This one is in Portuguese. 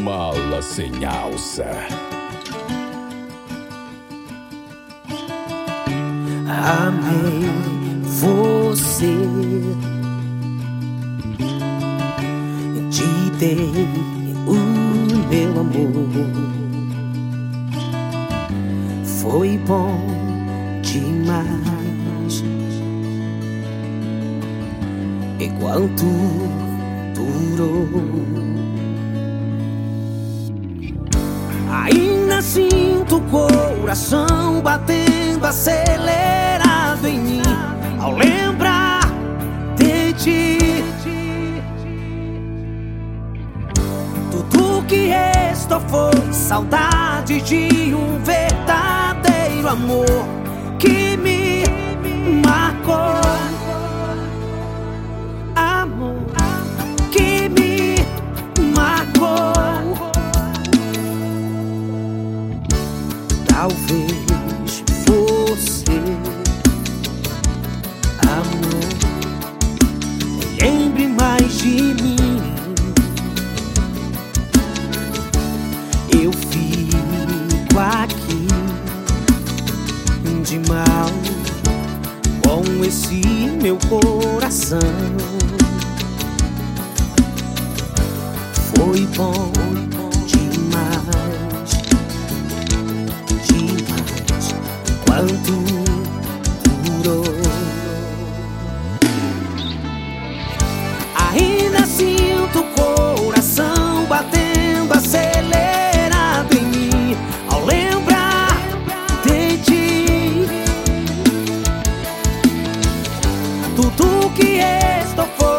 mala sem alça. Amei você, te dei o meu amor. Foi bom demais. Enquanto durou, ainda sinto o coração batendo acelerado em mim ao lembrar de ti. Tudo que restou foi saudade de um verdadeiro amor que me marcou. Amor que me marcou. Talvez você, amor, lembre mais de mim. Eu fico aqui de mal com esse meu coração. Foi bom demais, demais, quanto durou. Ainda sinto o coração batendo acelerado em mim ao lembrar de ti. Tudo que restou foi